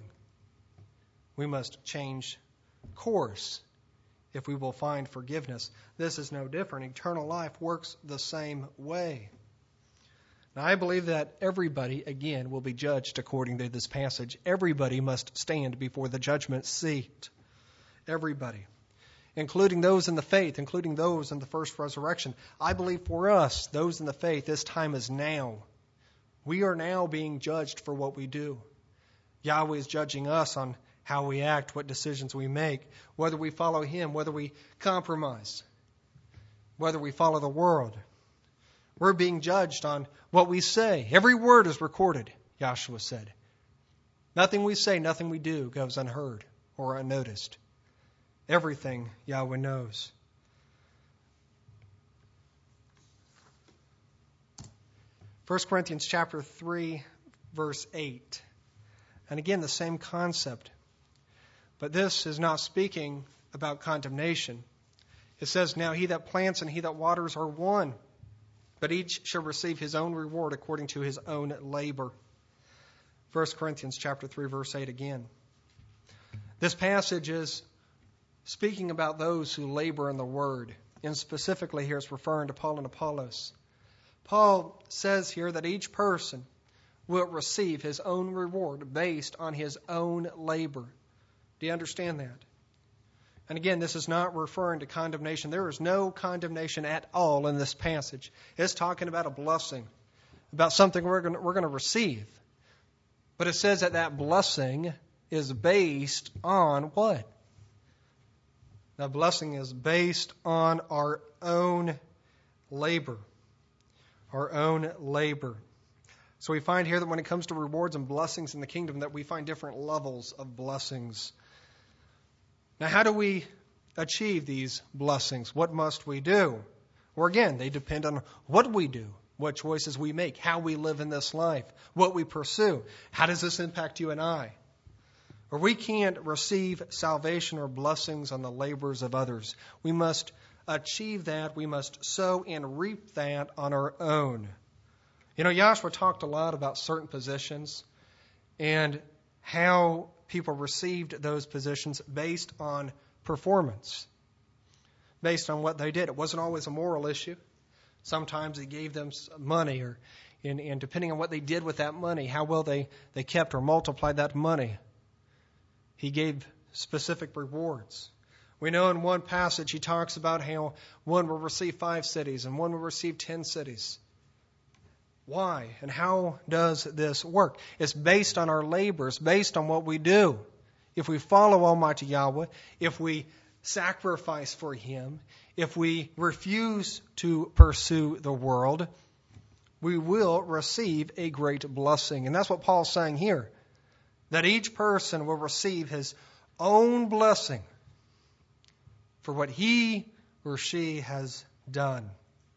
S1: We must change course if we will find forgiveness. This is no different. Eternal life works the same way. Now, I believe that everybody, again, will be judged according to this passage. Everybody must stand before the judgment seat. Everybody. Including those in the faith, including those in the first resurrection. I believe for us, those in the faith, this time is now. We are now being judged for what we do. Yahweh is judging us on how we act, what decisions we make, whether we follow Him, whether we compromise, whether we follow the world. We're being judged on what we say. Every word is recorded, Yahshua said. Nothing we say, nothing we do goes unheard or unnoticed. Everything Yahweh knows. First Corinthians chapter three, verse eight. And again, the same concept. But this is not speaking about condemnation. It says, now he that plants and he that waters are one, but each shall receive his own reward according to his own labor. First Corinthians chapter three, verse eight again. This passage is speaking about those who labor in the word. And specifically here it's referring to Paul and Apollos. Paul says here that each person will receive his own reward based on his own labor. Do you understand that? And again, this is not referring to condemnation. There is no condemnation at all in this passage. It's talking about a blessing, about something we're going to, we're going to receive. But it says that that blessing is based on what? That blessing is based on our own labor. Our own labor. So we find here that when it comes to rewards and blessings in the kingdom, that we find different levels of blessings. Now, how do we achieve these blessings? What must we do? Well, again, they depend on what we do, what choices we make, how we live in this life, what we pursue. How does this impact you and I? Or we can't receive salvation or blessings on the labors of others. We must achieve that. We must sow and reap that on our own. You know, Joshua talked a lot about certain positions and how people received those positions based on performance, based on what they did. It wasn't always a moral issue. Sometimes he gave them money, or and, and depending on what they did with that money, how well they, they kept or multiplied that money, he gave specific rewards. We know in one passage he talks about how one will receive five cities and one will receive ten cities. Why? And how does this work? It's based on our labors, based on what we do. If we follow Almighty Yahweh, if we sacrifice for Him, if we refuse to pursue the world, we will receive a great blessing. And that's what Paul's saying here, that each person will receive his own blessing for what he or she has done.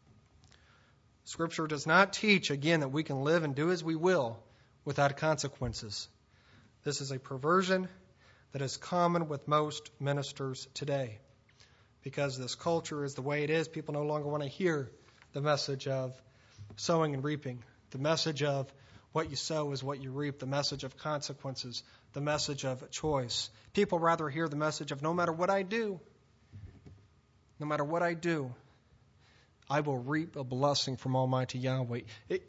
S1: Scripture does not teach, again, that we can live and do as we will without consequences. This is a perversion that is common with most ministers today. Because this culture is the way it is, people no longer want to hear the message of sowing and reaping, the message of what you sow is what you reap, the message of consequences, the message of choice. People rather hear the message of no matter what I do, no matter what I do, I will reap a blessing from Almighty Yahweh. It,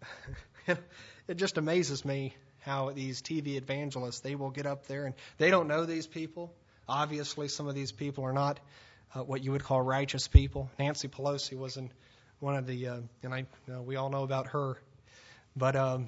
S1: it just amazes me how these T V evangelists, they will get up there and they don't know these people. Obviously, some of these people are not uh, what you would call righteous people. Nancy Pelosi was in one of the, uh, and I, you know, we all know about her, but um,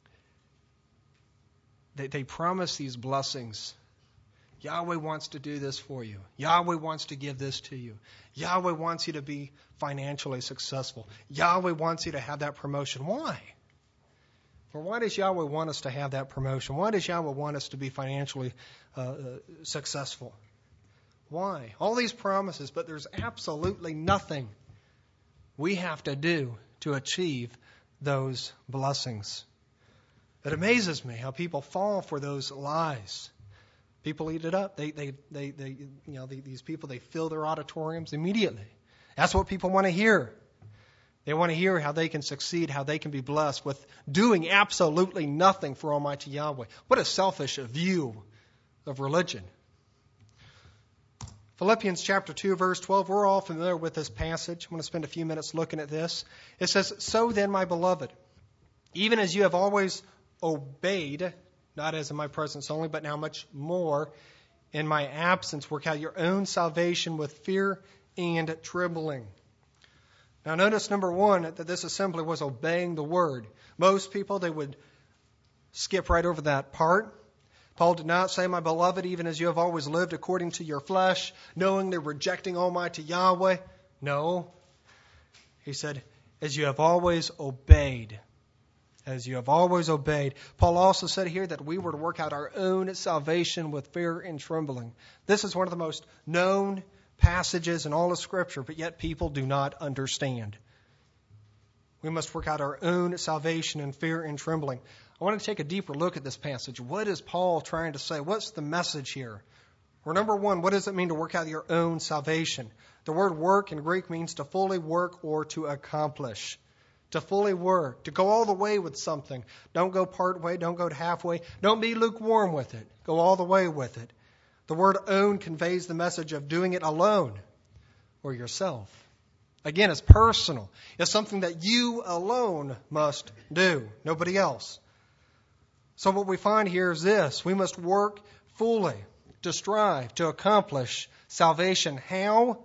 S1: they, they promise these blessings. Yahweh wants to do this for you. Yahweh wants to give this to you. Yahweh wants you to be financially successful. Yahweh wants you to have that promotion. Why? Or why does Yahweh want us to have that promotion? Why does Yahweh want us to be financially uh, uh, successful? Why? All these promises, but there's absolutely nothing we have to do to achieve those blessings. It amazes me how people fall for those lies. People eat it up. They, they, they, they you know, they, these people, they fill their auditoriums immediately. That's what people want to hear. They want to hear how they can succeed, how they can be blessed with doing absolutely nothing for Almighty Yahweh. What a selfish view of religion. Philippians chapter two, verse twelve, we're all familiar with this passage. I'm going to spend a few minutes looking at this. It says, "So then, my beloved, even as you have always obeyed, not as in my presence only, but now much more in my absence, work out your own salvation with fear and trembling." Now notice, number one, that this assembly was obeying the word. Most people, they would skip right over that part. Paul did not say, "My beloved, even as you have always lived according to your flesh, knowingly rejecting Almighty Yahweh." No. He said, "As you have always obeyed." As you have always obeyed. Paul also said here that we were to work out our own salvation with fear and trembling. This is one of the most known passages in all of Scripture, but yet people do not understand. We must work out our own salvation in fear and trembling. I want to take a deeper look at this passage. What is Paul trying to say? What's the message here? Well, number one, what does it mean to work out your own salvation? The word work in Greek means to fully work or to accomplish. To fully work, to go all the way with something. Don't go part way, don't go halfway. Don't be lukewarm with it. Go all the way with it. The word own conveys the message of doing it alone or yourself. Again, it's personal. It's something that you alone must do, nobody else. So what we find here is this. We must work fully to strive to accomplish salvation. How?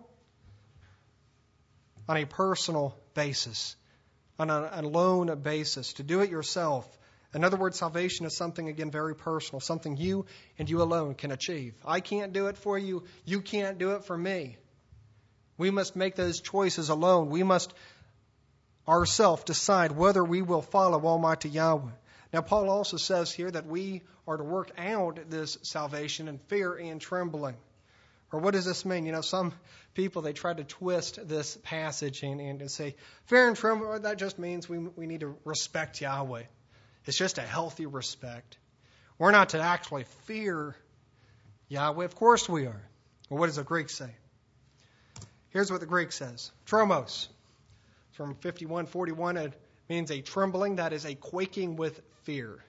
S1: On a personal basis. On an alone basis, to do it yourself, In other words, salvation is something, again, very personal, something you and you alone can achieve. I can't do it for you. You can't do it for me. We must make those choices alone. We must ourselves decide whether we will follow Almighty Yahweh. Now, Paul also says here that we are to work out this salvation in fear and trembling. Or what does this mean? You know, some people, they try to twist this passage and, and say, fear and trembling, that just means we, we need to respect Yahweh. It's just a healthy respect. We're not to actually fear Yahweh. Of course we are. Well, what does the Greek say? Here's what the Greek says. Tromos. From fifty-one forty-one, it means a trembling, that is a quaking with fear.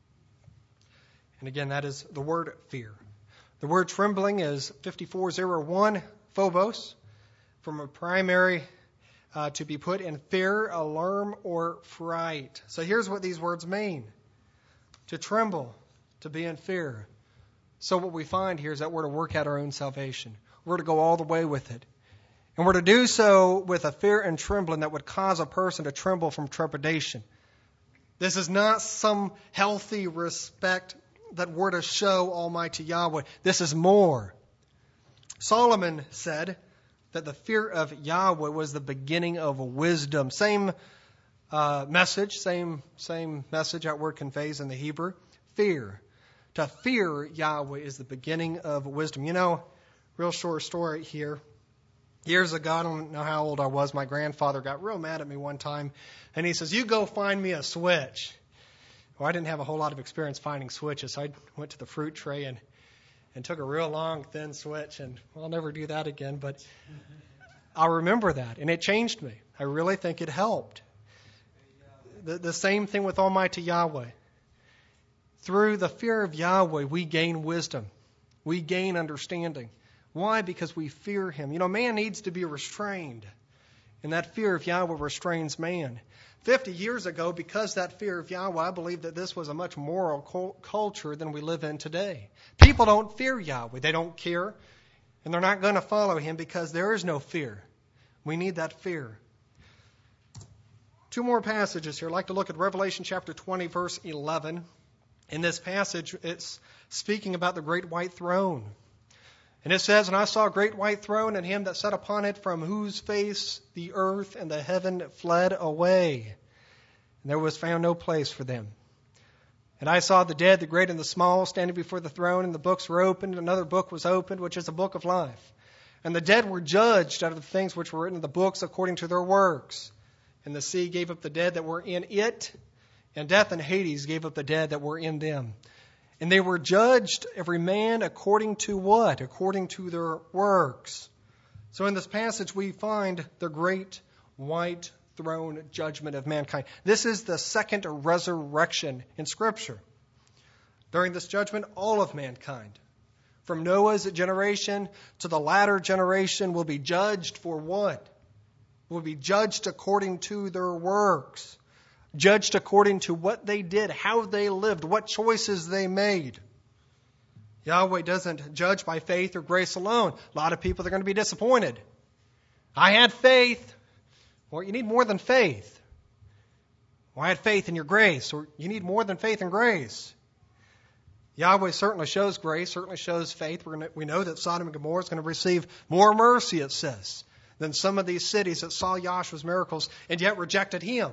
S1: And again, that is the word fear. The word trembling is fifty-four oh one, phobos, from a primary uh, to be put in fear, alarm, or fright. So here's what these words mean. To tremble, to be in fear. So what we find here is that we're to work out our own salvation. We're to go all the way with it. And we're to do so with a fear and trembling that would cause a person to tremble from trepidation. This is not some healthy respect that we're to show Almighty Yahweh. This is more. Solomon said that the fear of Yahweh was the beginning of wisdom. Same uh, message, same same message that word conveys in the Hebrew. Fear. To fear Yahweh is the beginning of wisdom. You know, real short story here. Years ago, I don't know how old I was, my grandfather got real mad at me one time, and he says, you go find me a switch. Well, I didn't have a whole lot of experience finding switches, so I went to the fruit tray and, and took a real long, thin switch, and well, I'll never do that again, but I'll remember that, and it changed me. I really think it helped. The, the same thing with Almighty Yahweh. Through the fear of Yahweh, we gain wisdom. We gain understanding. Why? Because we fear Him. You know, man needs to be restrained, and that fear of Yahweh restrains man. Fifty years ago, because that fear of Yahweh, I believe that this was a much moral culture than we live in today. People don't fear Yahweh. They don't care, and they're not going to follow Him because there is no fear. We need that fear. Two more passages here. I'd like to look at Revelation chapter twenty, verse eleven. In this passage, it's speaking about the great white throne. And it says, and I saw a great white throne, and Him that sat upon it, from whose face the earth and the heaven fled away. And there was found no place for them. And I saw the dead, the great and the small, standing before the throne, and the books were opened. Another book was opened, which is the book of life. And the dead were judged out of the things which were written in the books according to their works. And the sea gave up the dead that were in it, and death and Hades gave up the dead that were in them. And they were judged, every man, according to what? According to their works. So in this passage, we find the great white throne judgment of mankind. This is the second resurrection in Scripture. During this judgment, all of mankind, from Noah's generation to the latter generation, will be judged for what? Will be judged according to their works. Judged according to what they did, how they lived, what choices they made. Yahweh doesn't judge by faith or grace alone. A lot of people are going to be disappointed. I had faith. Well, you need more than faith. Well, I had faith in your grace. Or you need more than faith and grace. Yahweh certainly shows grace, certainly shows faith. We're going to, we know that Sodom and Gomorrah is going to receive more mercy, it says, than some of these cities that saw Yahshua's miracles and yet rejected Him.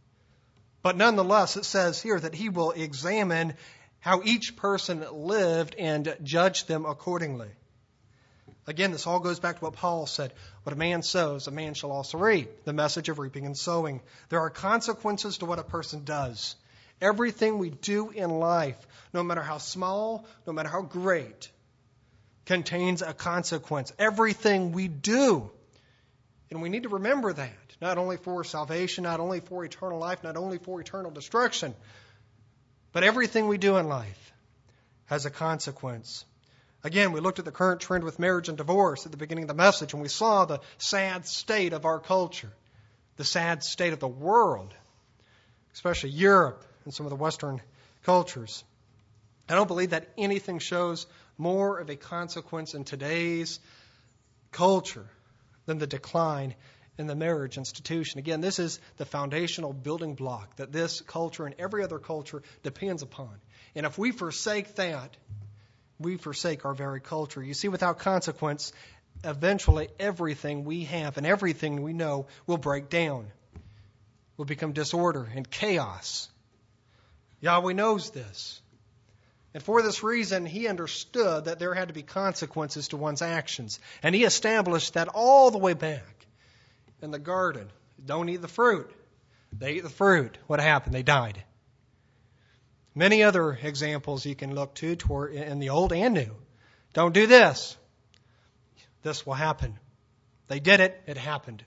S1: But nonetheless, it says here that He will examine how each person lived and judge them accordingly. Again, this all goes back to what Paul said. What a man sows, a man shall also reap. The message of reaping and sowing. There are consequences to what a person does. Everything we do in life, no matter how small, no matter how great, contains a consequence. Everything we do. And we need to remember that. Not only for salvation, not only for eternal life, not only for eternal destruction, but everything we do in life has a consequence. Again, we looked at the current trend with marriage and divorce at the beginning of the message, and we saw the sad state of our culture, the sad state of the world, especially Europe and some of the Western cultures. I don't believe that anything shows more of a consequence in today's culture than the decline in the marriage institution. Again, this is the foundational building block that this culture and every other culture depends upon. And if we forsake that, we forsake our very culture. You see, without consequence, eventually everything we have and everything we know will break down, will become disorder and chaos. Yahweh knows this. And for this reason, he understood that there had to be consequences to one's actions. And he established that all the way back in the garden. Don't eat the fruit. They ate the fruit. What happened? They died. Many other examples you can look to toward in the Old and New. Don't do this. This will happen. They did it. It happened.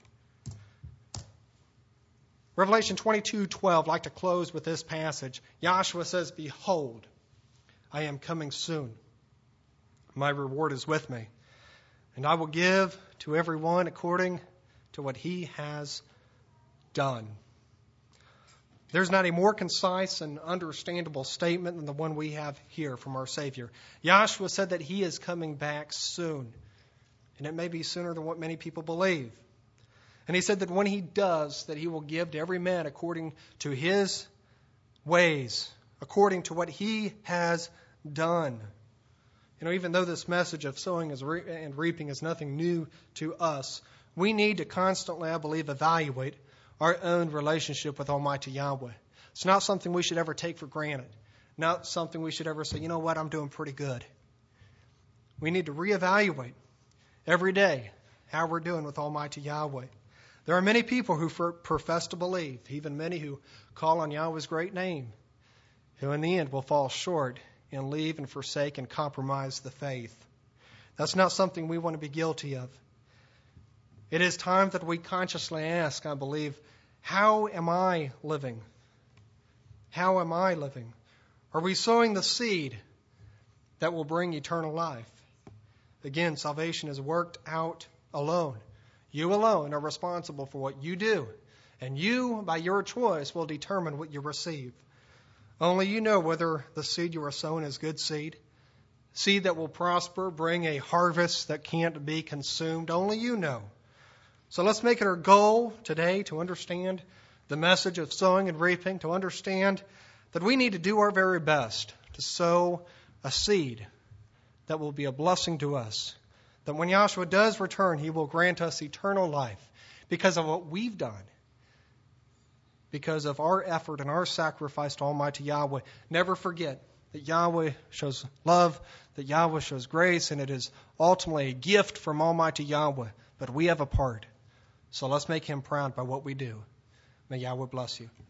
S1: Revelation twenty-two twelve, I'd like to close with this passage. Joshua says, "Behold, I am coming soon. My reward is with me, and I will give to everyone according to what he has done." There's not a more concise and understandable statement than the one we have here from our Savior. Joshua said that he is coming back soon, and it may be sooner than what many people believe. And he said that when he does, that he will give to every man according to his ways, according to what he has done. You know, even though this message of sowing and reaping is nothing new to us, we need to constantly, I believe, evaluate our own relationship with Almighty Yahweh. It's not something we should ever take for granted. Not something we should ever say, you know what, I'm doing pretty good. We need to reevaluate every day how we're doing with Almighty Yahweh. There are many people who profess to believe, even many who call on Yahweh's great name, who in the end will fall short and leave and forsake and compromise the faith. That's not something we want to be guilty of. It is time that we consciously ask, I believe, how am I living? How am I living? Are we sowing the seed that will bring eternal life? Again, salvation is worked out alone. You alone are responsible for what you do, and you, by your choice, will determine what you receive. Only you know whether the seed you are sowing is good seed, seed that will prosper, bring a harvest that can't be consumed. Only you know. So let's make it our goal today to understand the message of sowing and reaping, to understand that we need to do our very best to sow a seed that will be a blessing to us. That when Yahshua does return, he will grant us eternal life because of what we've done, because of our effort and our sacrifice to Almighty Yahweh. Never forget that Yahweh shows love, that Yahweh shows grace, and it is ultimately a gift from Almighty Yahweh. But we have a part. So let's make him proud by what we do. May Yahweh bless you.